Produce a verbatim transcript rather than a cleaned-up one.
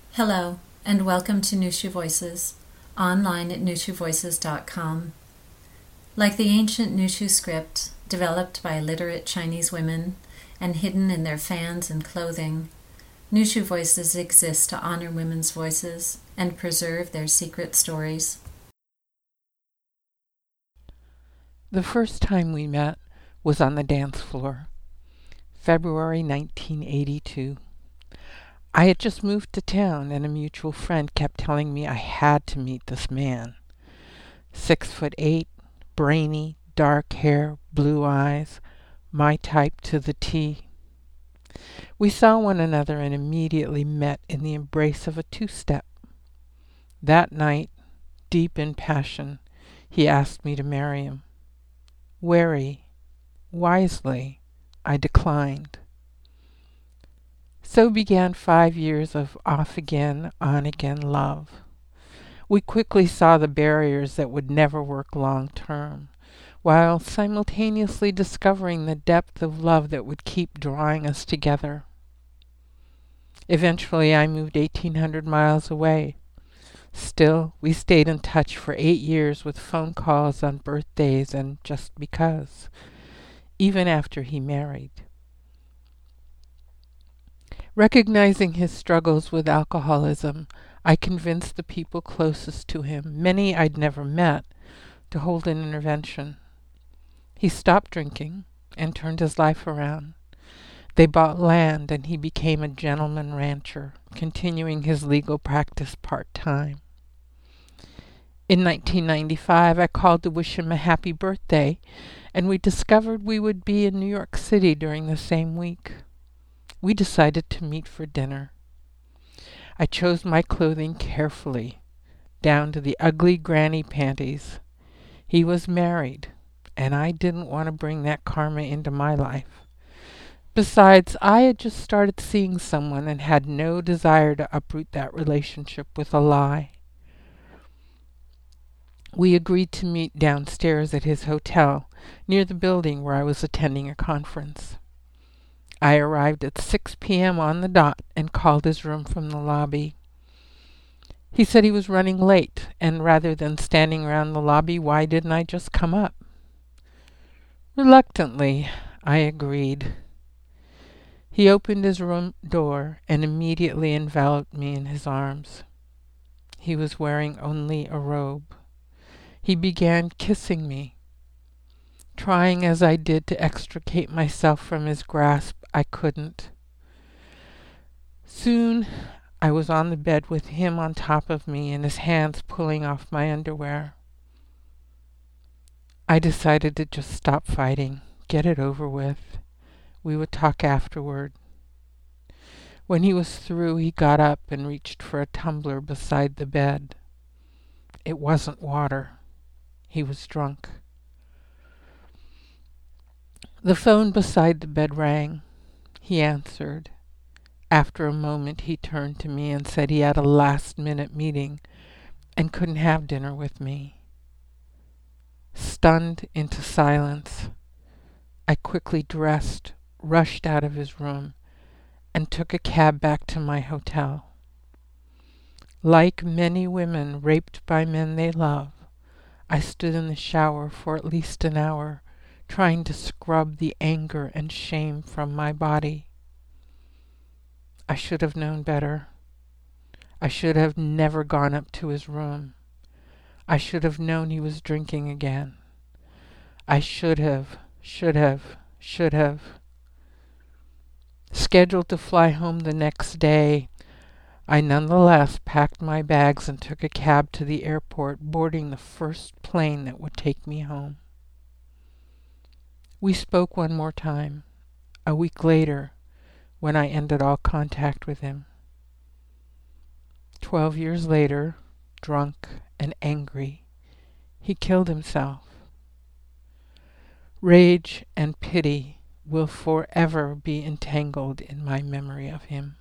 Hello, and welcome to Nushu Voices, online at nushu voices dot com. Like the ancient Nushu script, developed by literate Chinese women and hidden in their fans and clothing, Nushu Voices exist to honor women's voices and preserve their secret stories. The first time we met was on the dance floor, February nineteen eighty-two. I had just moved to town, and a mutual friend kept telling me I had to meet this man. Six foot eight, brainy, dark hair, blue eyes, my type to the T. We saw one another and immediately met in the embrace of a two-step. That night, deep in passion, he asked me to marry him. Wary, wisely, I declined. So began five years of off-again, on-again love. We quickly saw the barriers that would never work long-term, while simultaneously discovering the depth of love that would keep drawing us together. Eventually, I moved eighteen hundred miles away. Still, we stayed in touch for eight years with phone calls on birthdays and just because, even after he married. Recognizing his struggles with alcoholism, I convinced the people closest to him, many I'd never met, to hold an intervention. He stopped drinking and turned his life around. They bought land and he became a gentleman rancher, continuing his legal practice part-time. In nineteen ninety-five, I called to wish him a happy birthday, and we discovered we would be in New York City during the same week. We decided to meet for dinner. I chose my clothing carefully, down to the ugly granny panties. He was married, and I didn't want to bring that karma into my life. Besides, I had just started seeing someone and had no desire to uproot that relationship with a lie. We agreed to meet downstairs at his hotel, near the building where I was attending a conference. I arrived at six p.m. on the dot and called his room from the lobby. He said he was running late, and rather than standing around the lobby, why didn't I just come up? Reluctantly, I agreed. He opened his room door and immediately enveloped me in his arms. He was wearing only a robe. He began kissing me. Trying as I did to extricate myself from his grasp, I couldn't. Soon I was on the bed with him on top of me and his hands pulling off my underwear. I decided to just stop fighting, get it over with. We would talk afterward. When he was through, he got up and reached for a tumbler beside the bed. It wasn't water. He was drunk. The phone beside the bed rang. He answered. After a moment, he turned to me and said he had a last-minute meeting and couldn't have dinner with me. Stunned into silence, I quickly dressed, rushed out of his room, and took a cab back to my hotel. Like many women raped by men they love, I stood in the shower for at least an hour, trying to scrub the anger and shame from my body. I should have known better. I should have never gone up to his room. I should have known he was drinking again. I should have, should have, should have. Scheduled to fly home the next day, I nonetheless packed my bags and took a cab to the airport, boarding the first plane that would take me home. We spoke one more time, a week later, when I ended all contact with him. Twelve years later, drunk and angry, he killed himself. Rage and pity will forever be entangled in my memory of him.